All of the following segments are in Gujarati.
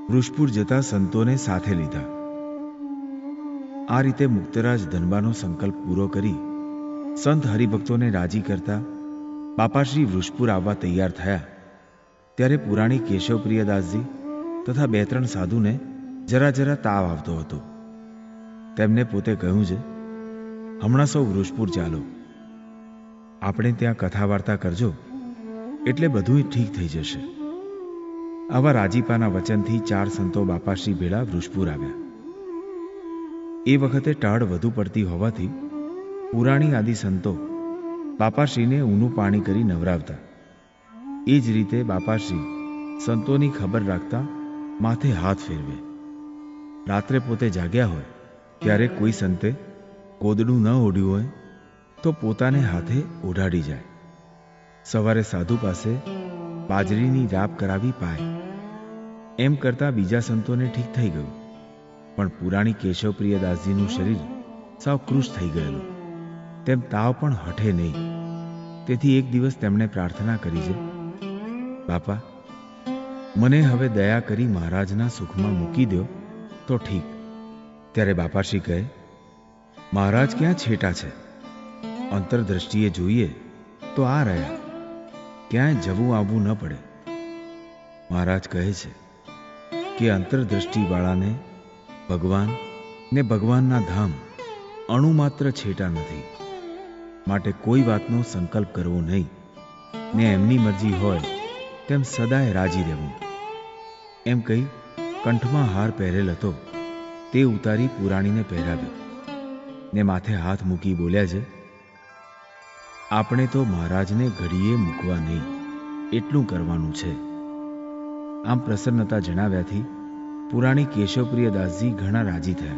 વૃષપુર જતા સંતોને સાથે લીધા. આ રીતે મુક્તરાજ ધનબાનો સંકલ્પ પૂરો કરી સંત હરિભક્તોને રાજી કરતા બાપાશ્રી વૃષપુર આવવા તૈયાર થયા. ત્યારે પુરાણી કેશવપ્રિયદાસજી તથા 2-3 સાધુને જરા તાવ આવતો હતો. તેમને પોતે કહ્યું છે, હમણાં સૌ વૃષપુર ચાલો, આપણે ત્યાં કથા વાર્તા કરજો એટલે બધું ઠીક થઈ જશે. આવા રાજીપાના વચનથી 4 સંતો બાપાશ્રી ભેળા વૃષપુર આવ્યા. એ વખતે ટાળ વધુ પડતી હોવાથી પુરાણી આદિ સંતો બાપાશ્રીને ઊનું પાણી કરી નવરાવતા. એ જ રીતે બાપાશ્રી સંતોની ખબર રાખતા માથે હાથ ફેરવે. રાત્રે પોતે જાગ્યા હોય ત્યારે કોઈ સંતે કોદડું ન ઓઢ્યું હોય તો પોતાને હાથે ઓઢાડી જાય. સવારે સાધુ પાસે બાજરીની રાબ કરાવી પાય. એમ કરતા બીજા સંતોને ઠીક થઈ ગયું, પણ પુરાણી કેશવપ્રિયદાસજીનું શરીર સાવ કૃશ થઈ ગયેલું. તેમ તાવ પણ હઠે નહીં. તેથી એક દિવસ તેમણે પ્રાર્થના કરી છે, બાપા, મને હવે દયા કરી મહારાજના સુખમાં મૂકી દો તો ઠીક. ત્યારે બાપાશ્રી કહે, મહારાજ ક્યાં છેટા છે? અંતરદ્રષ્ટિએ જોઈએ તો આ રહ્યા, ક્યાંય જવું આવવું ન પડે. મહારાજ કહે છે કે અંતરદ્રષ્ટિવાળાને ભગવાન ને ભગવાનના ધામ અણુ માત્ર છેટા નથી. માટે કોઈ વાતનો સંકલ્પ કરવો નહીં ને એમની મરજી હોય તેમ સદાય રાજી રહેવું. એમ કહી કંઠમાં હાર પહેરેલ હતો તે ઉતારી પુરાણીને પહેરાવ્યો ને માથે હાથ મૂકી બોલ્યા છે, આપણે તો મહારાજને ઘડીએ મૂકવા નહીં, એટલું કરવાનું છે. આમ પ્રસન્નતા જણાવ્યાથી પુરાણી કેશવપ્રિયદાસજી ઘણા રાજી થયા.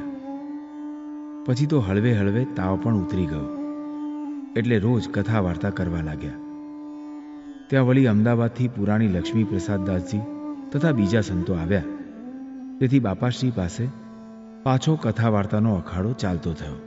પછી તો હળવે હળવે તાવ પણ ઉતરી ગયો એટલે રોજ કથા વાર્તા કરવા લાગ્યા. ત્યાં વળી અમદાવાદથી પુરાણી લક્ષ્મી પ્રસાદદાસજી તથા બીજા સંતો આવ્યા. તેથી બાપાશ્રી પાસે પાછો કથા વાર્તાનો અખાડો ચાલતો થયો.